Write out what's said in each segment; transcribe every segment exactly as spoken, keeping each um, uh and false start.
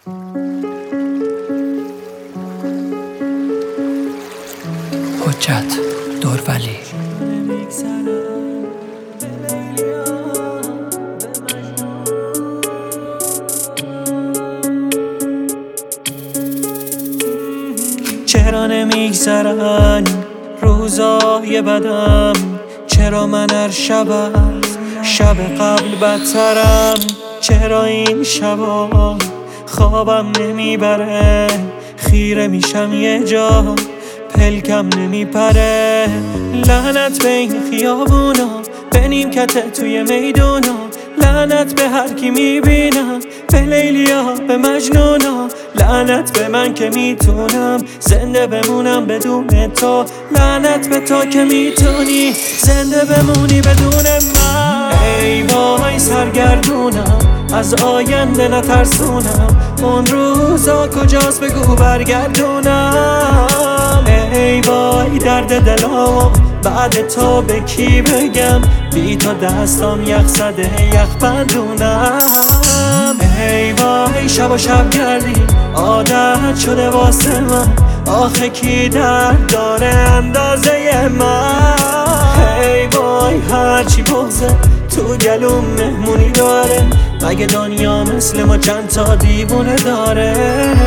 حجت دورولی. چرا نمیگذرن روزای بدم؟ چرا من هر شب از شب قبل بدترم؟ چرا این شبا خوابم نمیبره؟ خیره میشم یه جا پلکم نمیپره. لعنت به این خیابونا، به نیمکت توی میدونا، لعنت به هر کی میبینم، به لیلیا به مجنونا، لعنت به من که میتونم زنده بمونم بدون تو، لعنت به تو که میتونی زنده بمونی بدون من. ای وای سرگردونم، از آینده نترسونم، اون روزا کجاست بگو برگردونم. ای وای درد دلام، بعد تو به کی بگم؟ بی تو دستام یخ زده یخ بندونم. ای وای شب و شب گردی عادت شده واسه من، آخه کی درد داره اندازه من؟ ای وای هرچی بغزه تو گلوم مهمونی داره، مگه دنیا مثل ما چند تا دیوونه داره؟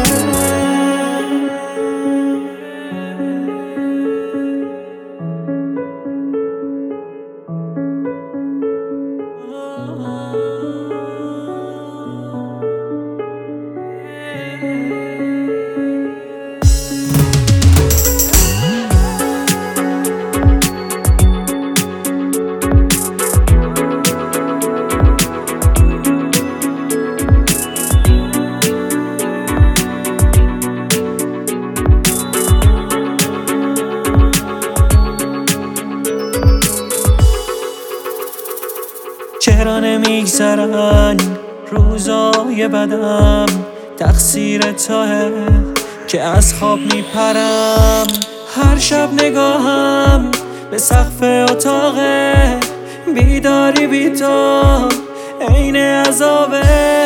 چرا نمیگذرن روزای بدم؟ تقصیر توه که از خواب میپرم. هر شب نگاهم به سقف اتاقه، بیداری بی تو عین عذابه.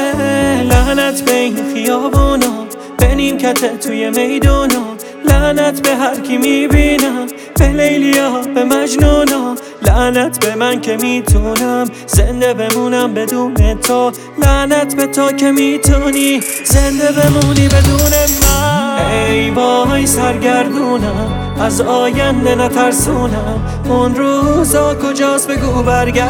لعنت به این خیابونا، به نیمکت توی میدونا، لعنت به هر کی میبینم، به لیلیا به مجنونا، لعنت به من که میتونم زنده بمونم بدون تو، لعنت به تو که میتونی زنده بمونی بدون من. ای وای سرگردونم، از آینده نترسونم، اون روزا کجاست بگو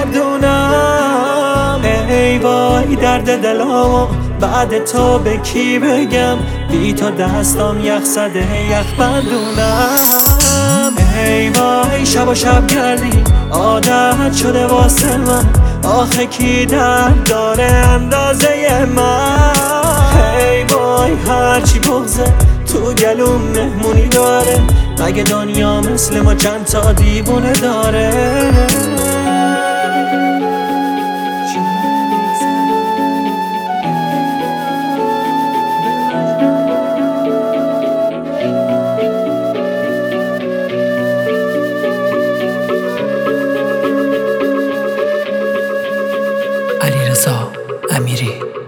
برگردونم. ای وای درد دلام، بعد تو به کی بگم؟ بی تو دستام یخ زده یخ بندونم. ای وای شب و شب گردی عادت شده واسه من، آخه کی درد داره اندازه من؟ ای وای هرچی بغزه تو گلوم مهمونی داره، مگه دنیا مثل ما چند تا دیوونه داره؟ علیرضا امیری.